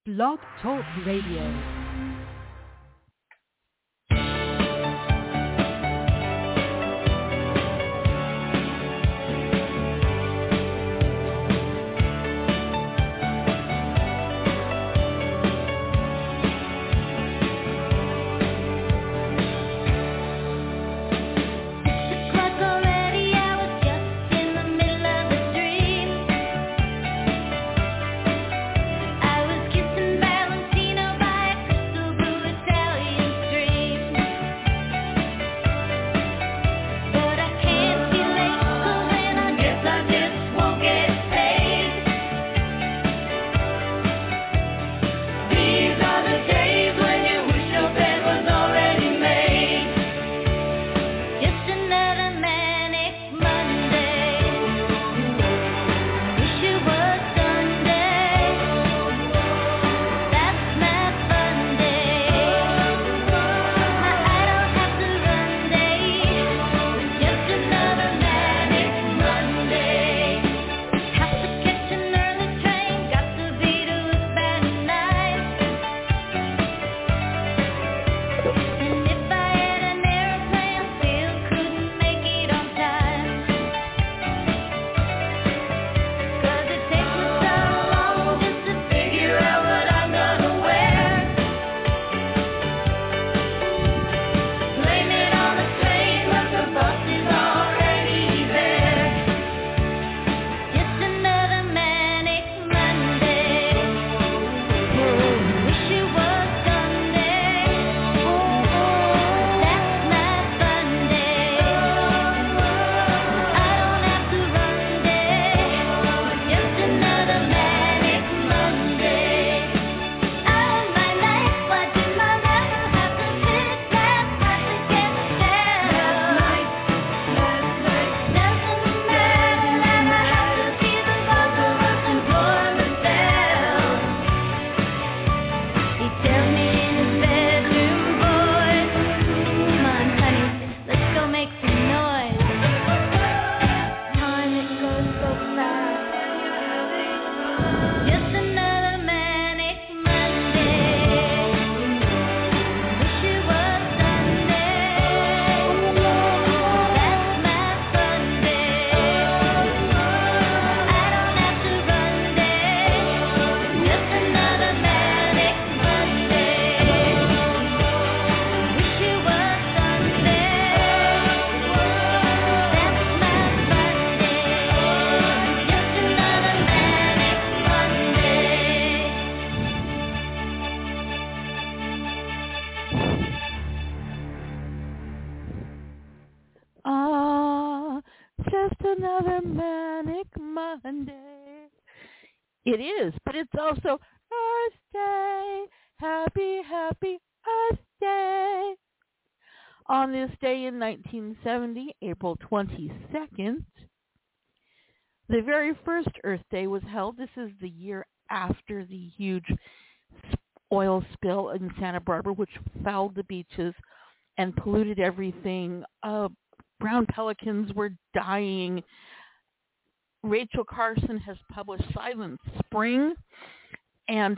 Blog Talk Radio. It is, but it's also Earth Day. Happy, happy Earth Day. On this day in 1970, April 22nd, the very first Earth Day was held. This is the year after the huge oil spill in Santa Barbara, which fouled the beaches and polluted everything. Brown pelicans were dying. Rachel Carson has published Silent Spring, and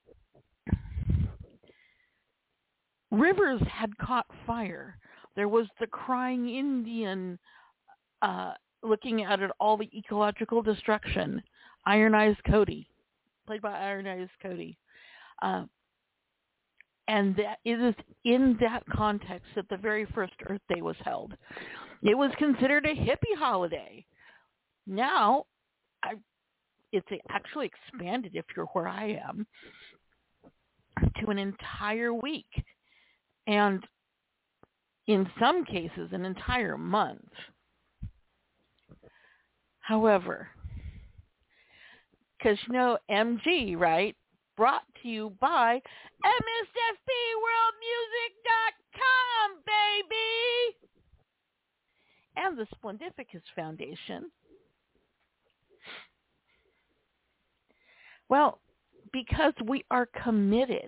rivers had caught fire. There was the crying Indian looking at all the ecological destruction. Iron Eyes Cody, played by Iron Eyes Cody. And that it is in that context that the very first Earth Day was held. It was considered a hippie holiday. Now, it's actually expanded, if you're where I am, to an entire week. And in some cases, an entire month. However, because MG, right? Brought to you by MSFPWorldMusic.com, baby! And the Splendificus Foundation. Well, because we are committed.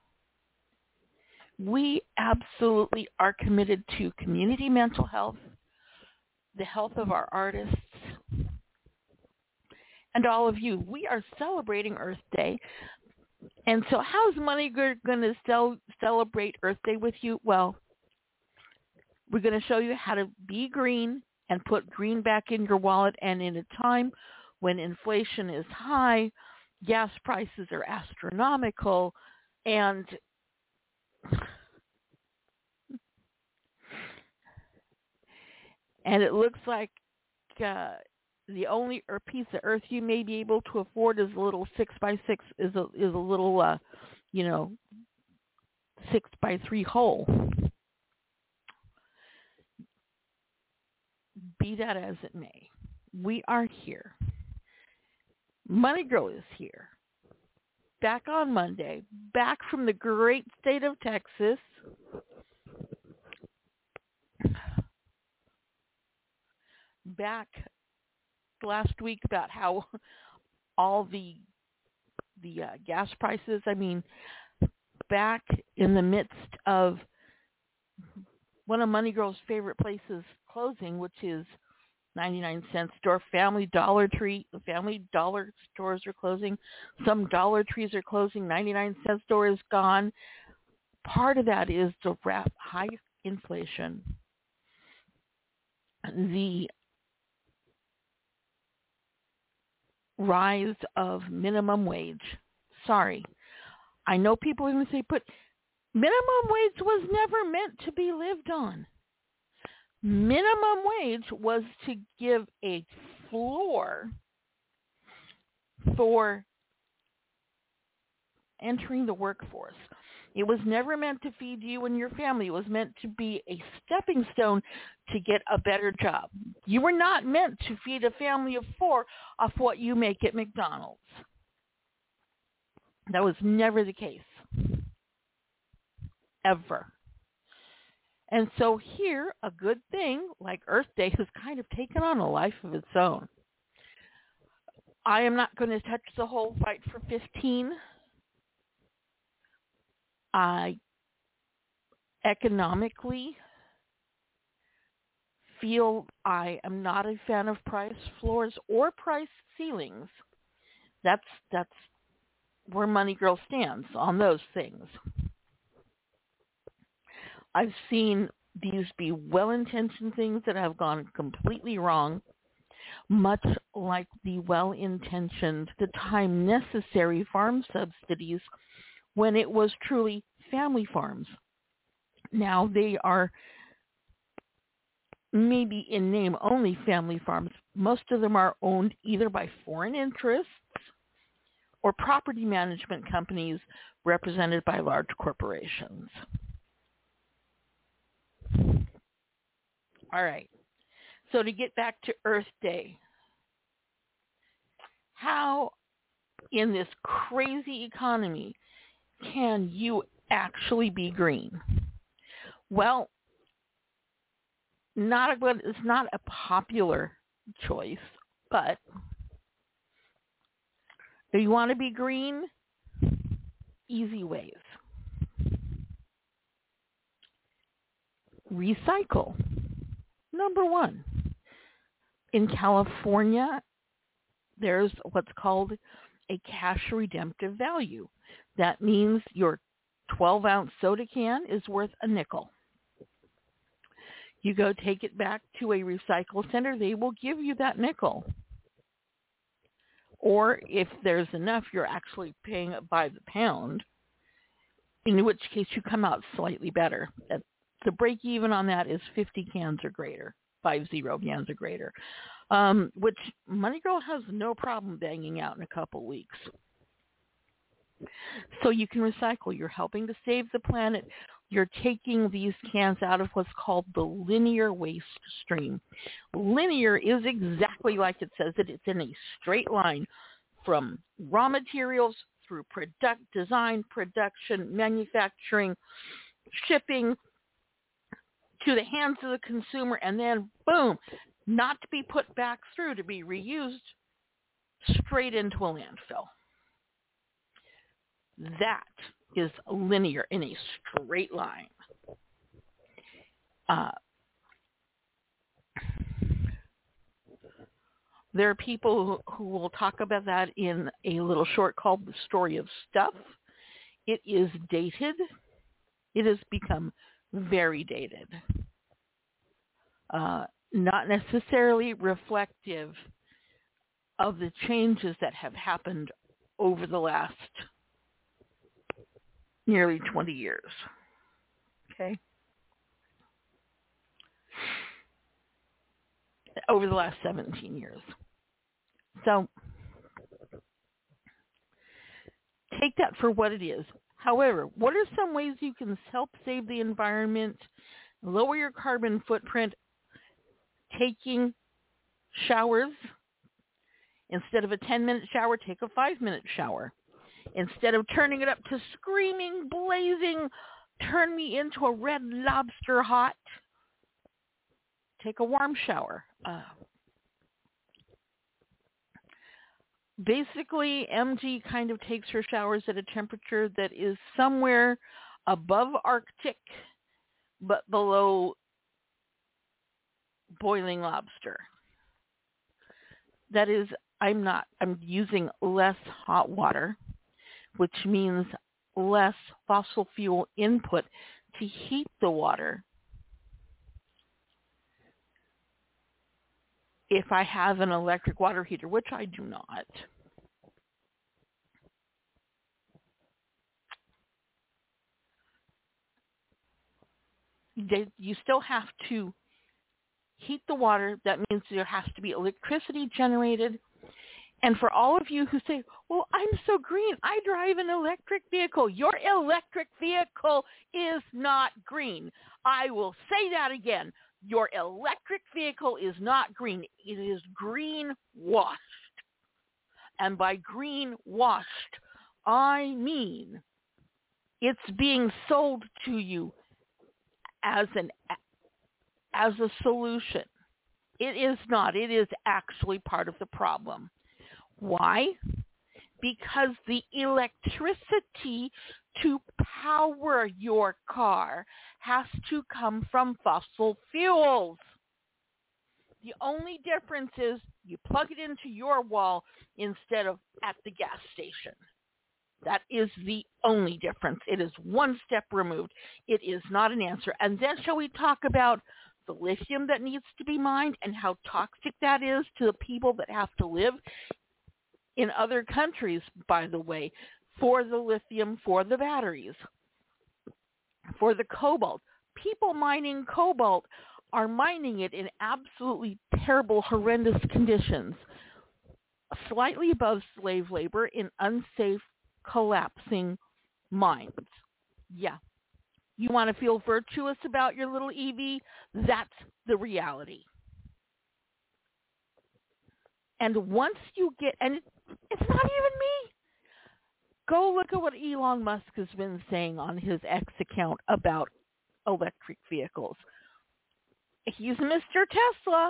We absolutely are committed to community mental health, the health of our artists, and all of you. We are celebrating Earth Day And so how's Money Girl going to celebrate Earth Day with you? Well, we're going to show you how to be green and put green back in your wallet. And in a time when inflation is high, gas prices are astronomical, and it looks like the only piece of earth you may be able to afford is a little 6x6 is a little 6x3 hole. Be that as it may, we are here. Money Girl is here. Back on Monday, back from the great state of Texas. Back last week about how all the gas prices, back in the midst of one of Money Girl's favorite places closing, which is 99-cent store. Family Dollar stores are closing. Some Dollar Trees are closing. 99-cent store is gone. Part of that is the high inflation, the rise of minimum wage. Sorry. I know people are going to say, but minimum wage was never meant to be lived on. Minimum wage was to give a floor for entering the workforce. It was never meant to feed you and your family. It was meant to be a stepping stone to get a better job. You were not meant to feed a family of 4 off what you make at McDonald's. That was never the case. Ever. And so here, a good thing like Earth Day has kind of taken on a life of its own. I am not going to touch the whole fight for 15. I economically feel I am not a fan of price floors or price ceilings. That's where Money Girl stands on those things. I've seen these be well-intentioned things that have gone completely wrong, much like the well-intentioned, the time necessary farm subsidies when it was truly family farms. Now they are maybe in name only family farms. Most of them are owned either by foreign interests or property management companies represented by large corporations. All right. So to get back to Earth Day, how in this crazy economy can you actually be green? Well, it's not a popular choice, but if you want to be green, easy ways. Recycle. Number one. In California, there's what's called a cash redemptive value. That means your 12-ounce soda can is worth a nickel. You go take it back to a recycle center, they will give you that nickel. Or if there's enough, you're actually paying it by the pound, in which case you come out slightly better. The break even on that is 50 cans or greater, 50 cans or greater, which Money Girl has no problem banging out in a couple weeks. So you can recycle. You're helping to save the planet. You're taking these cans out of what's called the linear waste stream. Linear is exactly like it says it. It's in a straight line from raw materials through design, production, manufacturing, shipping, to the hands of the consumer, and then boom, not to be put back through to be reused, straight into a landfill. That is linear in a straight line. There are people who will talk about that in a little short called The Story of Stuff. It is dated. It has become very dated. Not necessarily reflective of the changes that have happened over the last nearly 20 years. Okay? Over the last 17 years. So take that for what it is. However, what are some ways you can help save the environment, lower your carbon footprint, taking showers? Instead of a 10-minute shower, take a 5-minute shower. Instead of turning it up to screaming, blazing, turn me into a red lobster hot, take a warm shower. Basically, MG kind of takes her showers at a temperature that is somewhere above Arctic, but below boiling lobster. That is, I'm using less hot water, which means less fossil fuel input to heat the water. If I have an electric water heater, which I do not, you still have to heat the water. That means there has to be electricity generated. And for all of you who say, well, I'm so green, I drive an electric vehicle. Your electric vehicle is not green. I will say that again. Your electric vehicle is not green. It is green washed. And by green washed, I mean it's being sold to you as a solution. It is not. It is actually part of the problem. Why? Because the electricity to power your car has to come from fossil fuels. The only difference is you plug it into your wall instead of at the gas station. That is the only difference. It is one step removed. It is not an answer. And then shall we talk about the lithium that needs to be mined and how toxic that is to the people that have to live in other countries, by the way, for the lithium, for the batteries, for the cobalt. People mining cobalt are mining it in absolutely terrible, horrendous conditions, slightly above slave labor in unsafe, collapsing mines. Yeah. You want to feel virtuous about your little EV? That's the reality. And once you get, and it's not even me. Go look at what Elon Musk has been saying on his X account about electric vehicles. He's Mr. Tesla.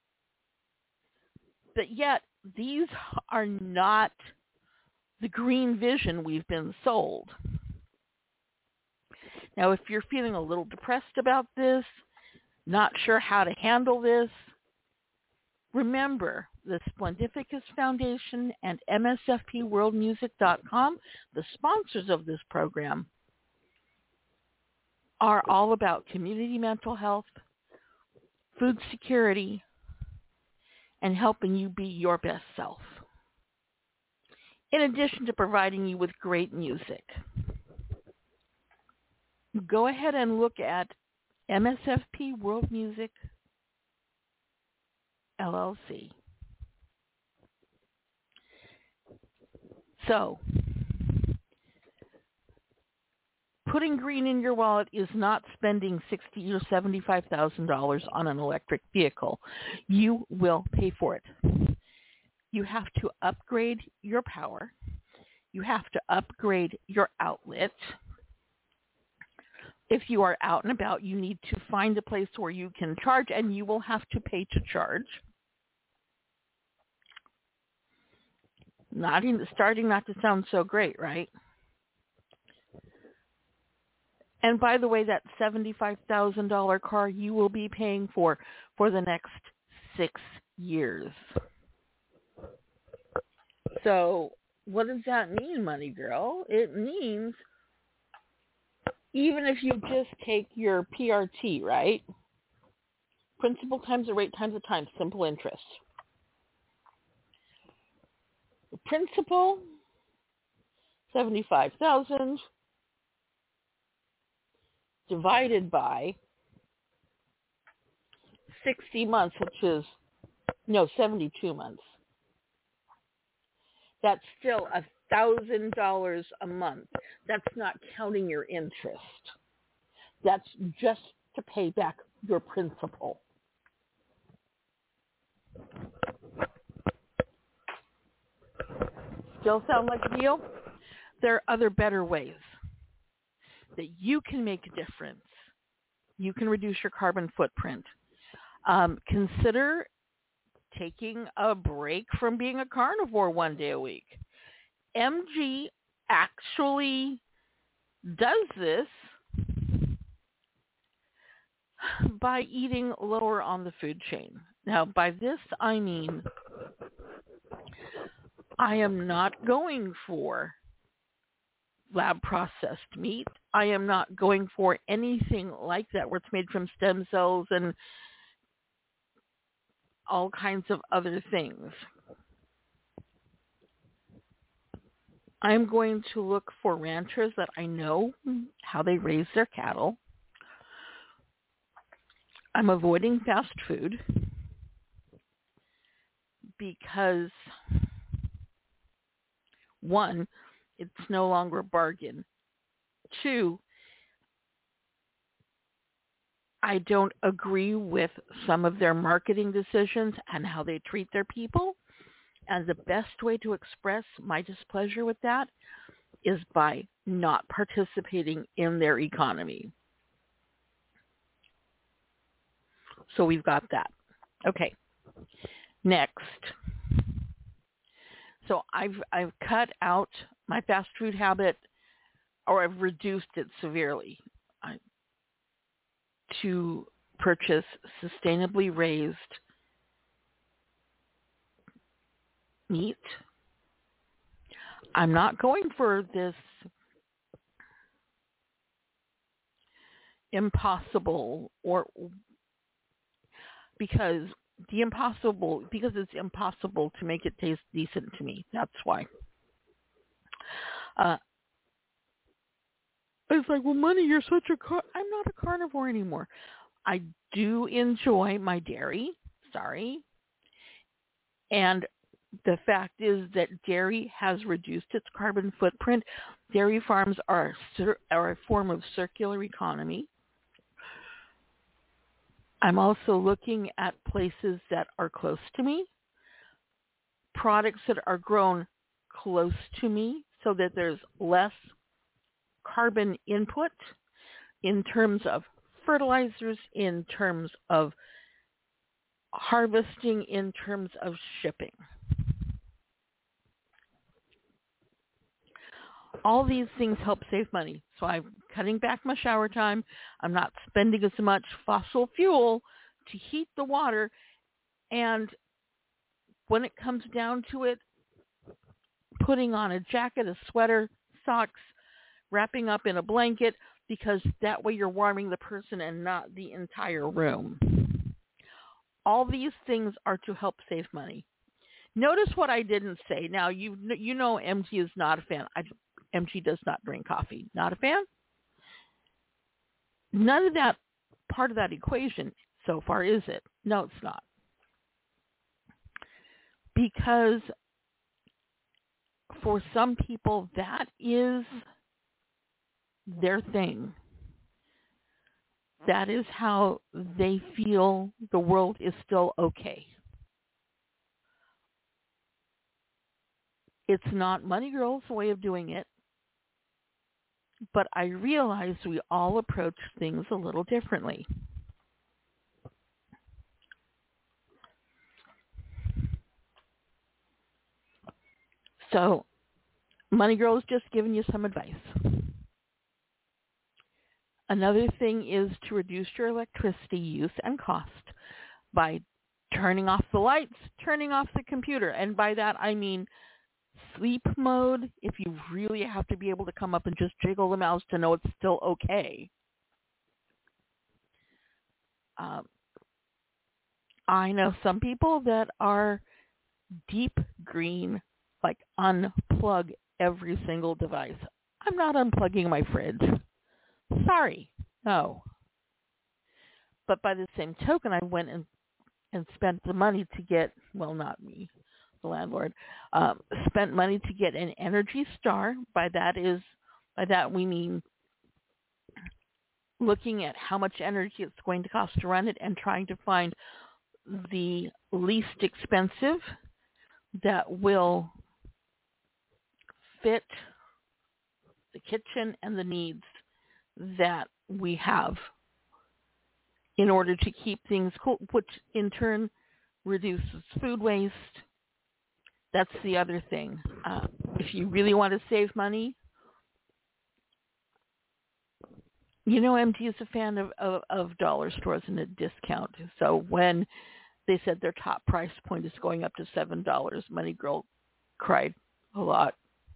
But yet, these are not the green vision we've been sold. Now, if you're feeling a little depressed about this, not sure how to handle this, remember the Splendificus Foundation and MSFPWorldMusic.com, the sponsors of this program, are all about community mental health, food security, and helping you be your best self, in addition to providing you with great music. Go ahead and look at MSFP World Music LLC. So, putting green in your wallet is not spending $60,000 or $75,000 on an electric vehicle. You will pay for it. You have to upgrade your power. You have to upgrade your outlet. If you are out and about, you need to find a place where you can charge, and you will have to pay to charge. Starting not to sound so great, right? And by the way, that $75,000 car you will be paying for the next 6 years. So what does that mean, Money Girl? It means even if you just take your PRT, right? Principal times the rate times the time, simple interest. Principal, $75,000 divided by 60 months, which is, 72 months. That's still $1,000 a month. That's not counting your interest. That's just to pay back your principal. Still sound like a deal? There are other better ways that you can make a difference. You can reduce your carbon footprint. Consider taking a break from being a carnivore one day a week. MG actually does this by eating lower on the food chain. Now, by this I mean I am not going for lab processed meat. I am not going for anything like that where it's made from stem cells and all kinds of other things. I'm going to look for ranchers that I know how they raise their cattle. I'm avoiding fast food because, one, it's no longer a bargain. Two, I don't agree with some of their marketing decisions and how they treat their people. And the best way to express my displeasure with that is by not participating in their economy. So we've got that. Okay. Next. So I've cut out my fast food habit, or I've reduced it severely to purchase sustainably raised meat. I'm not going for this impossible because it's impossible to make it taste decent to me. That's why. It's like, well, Money, you're such I'm not a carnivore anymore. I do enjoy my dairy. Sorry. And the fact is that dairy has reduced its carbon footprint. Dairy farms are a form of circular economy. I'm also looking at places that are close to me, products that are grown close to me so that there's less carbon input in terms of fertilizers, in terms of harvesting, in terms of shipping. All these things help save money. So I'm cutting back my shower time. I'm not spending as much fossil fuel to heat the water. And when it comes down to it, putting on a jacket, a sweater, socks, wrapping up in a blanket, because that way you're warming the person and not the entire room. All these things are to help save money. Notice what I didn't say. Now, you know MG is not a fan. MG does not drink coffee. Not a fan? None of that part of that equation so far, is it? No, it's not. Because for some people, that is their thing. That is how they feel the world is still okay. It's not Money Girl's way of doing it, but I realize we all approach things a little differently. So, Money Girl is just giving you some advice. Another thing is to reduce your electricity use and cost by turning off the lights, turning off the computer. And by that I mean Sleep mode, if you really have to be able to come up and just jiggle the mouse to know it's still okay. I know some people that are deep green, like unplug every single device. I'm not unplugging my fridge. Sorry. No. But by the same token, I went and spent the money to get, well, not me, the landlord, spent money to get an Energy Star. By that we mean looking at how much energy it's going to cost to run it and trying to find the least expensive that will fit the kitchen and the needs that we have in order to keep things cool, which in turn reduces food waste. That's the other thing. If you really want to save money, MD is a fan of dollar stores and a discount. So when they said their top price point is going up to $7, Money Girl cried a lot.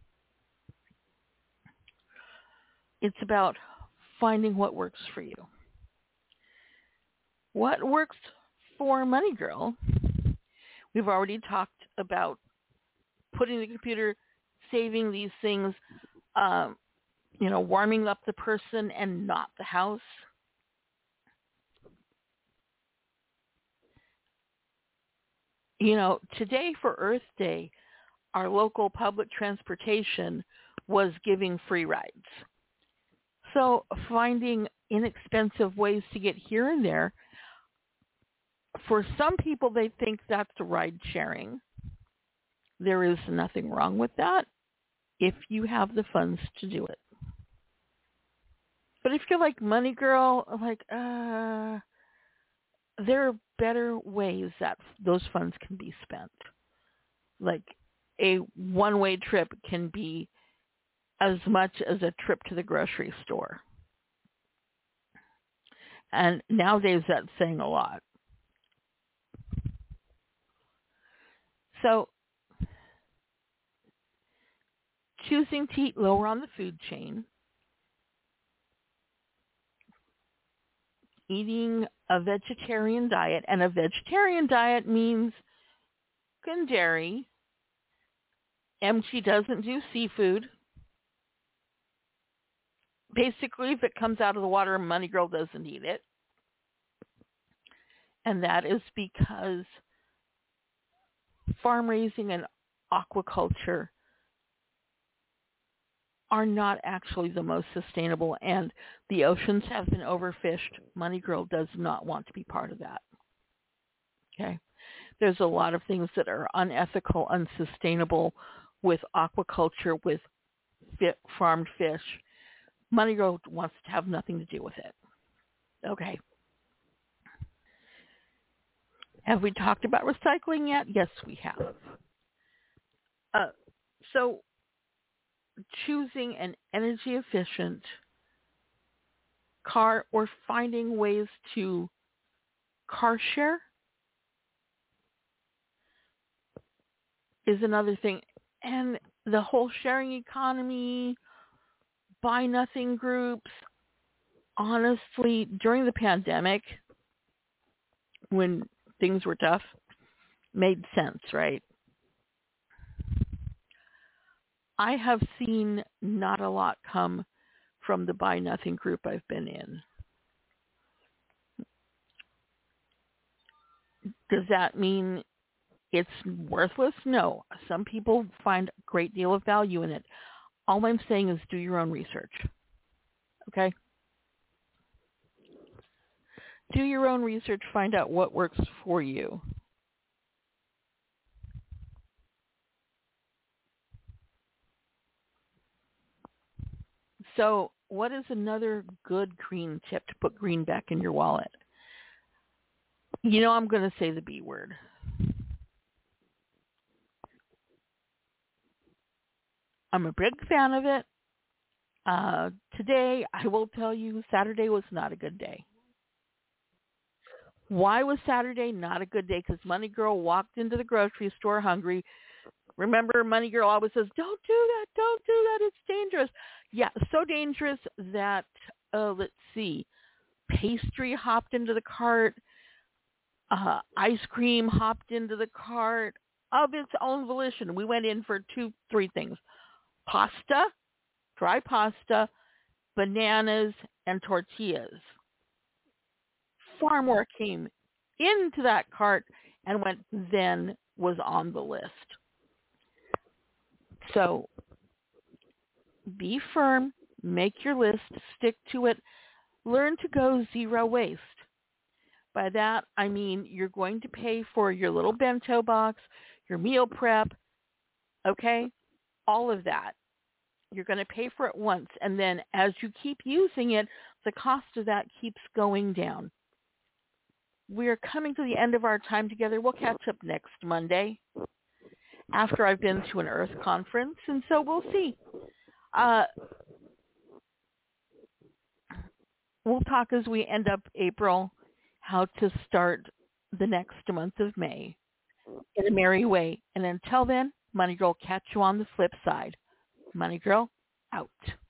It's about finding what works for you. What works for Money Girl? We've already talked about putting the computer, saving these things, warming up the person and not the house. Today for Earth Day, our local public transportation was giving free rides. So finding inexpensive ways to get here and there, for some people, they think that's ride sharing. There is nothing wrong with that if you have the funds to do it. But if you're like Money Girl, there are better ways that those funds can be spent. Like a one-way trip can be as much as a trip to the grocery store. And nowadays that's saying a lot. So choosing to eat lower on the food chain, eating a vegetarian diet, and a vegetarian diet means and dairy. MG doesn't do seafood. Basically, if it comes out of the water, Money Girl doesn't eat it. And that is because farm raising and aquaculture are not actually the most sustainable, and the oceans have been overfished. Money Girl does not want to be part of that. Okay? There's a lot of things that are unethical, unsustainable with aquaculture, with farmed fish. Money Girl wants to have nothing to do with it. Okay. Have we talked about recycling yet? Yes, we have. So choosing an energy efficient car or finding ways to car share is another thing. And the whole sharing economy, buy nothing groups, honestly, during the pandemic, when things were tough, made sense, right? I have seen not a lot come from the Buy Nothing group I've been in. Does that mean it's worthless? No. Some people find a great deal of value in it. All I'm saying is do your own research. Okay? Do your own research. Find out what works for you. So what is another good green tip to put green back in your wallet? I'm going to say the B word. I'm a big fan of it. Today, I will tell you, Saturday was not a good day. Why was Saturday not a good day? Because Money Girl walked into the grocery store hungry, Remember, Money Girl always says, don't do that, don't do that, it's dangerous. Yeah, so dangerous that, let's see, pastry hopped into the cart, ice cream hopped into the cart of its own volition. We went in for 3 things: pasta, dry pasta, bananas, and tortillas. Far more came into that cart and what then was on the list. So be firm, make your list, stick to it, learn to go zero waste. By that, I mean you're going to pay for your little bento box, your meal prep, okay? All of that. You're going to pay for it once, and then as you keep using it, the cost of that keeps going down. We're coming to the end of our time together. We'll catch up next Monday after I've been to an Earth conference, and so we'll see. We'll talk as we end up April how to start the next month of May in a merry way. And until then, Money Girl, catch you on the flip side. Money Girl, out.